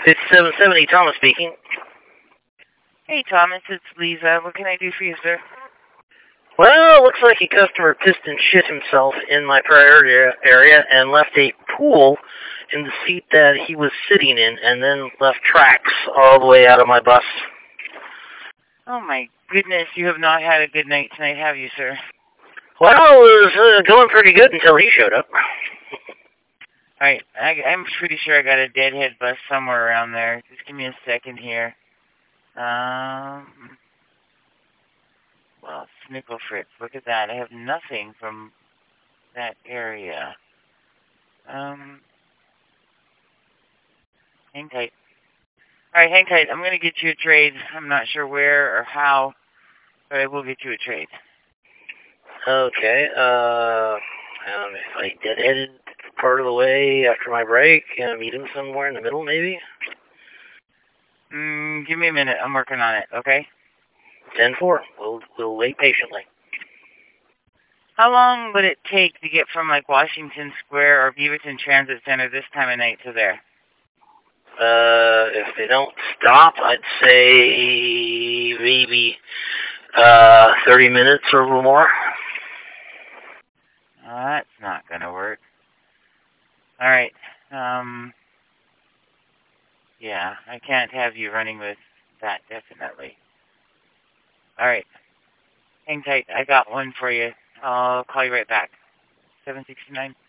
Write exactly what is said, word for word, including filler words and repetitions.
fifty-seven seventy, Thomas speaking. Hey, Thomas, it's Lisa. What can I do for you, sir? Well, looks like a customer pissed and shit himself in my priority area and left a pool in the seat that he was sitting in and then left tracks all the way out of my bus. Oh, my goodness. You have not had a good night tonight, have you, sir? Well, it was uh, going pretty good until he showed up. All right. I, I'm pretty sure I got a deadhead bus somewhere around there. Just give me a second here. Um... Well, Snickle Fritz, look at that. I have nothing from that area. Um, hang tight. All right, hang tight. I'm going to get you a trade. I'm not sure where or how, but I will get you a trade. Okay. Uh, um, if I deadheaded part of the way after my break, uh, meet him somewhere in the middle, maybe? Mm, give me a minute. I'm working on it, okay? ten four. We'll, we'll wait patiently. How long would it take to get from, like, Washington Square or Beaverton Transit Center this time of night to there? Uh, if they don't stop, I'd say maybe uh, thirty minutes or a little more. Oh, that's not going to work. All right. Um, yeah, I can't have you running with that, definitely. All right. Hang tight. I got one for you. I'll call you right back. seven sixty-nine.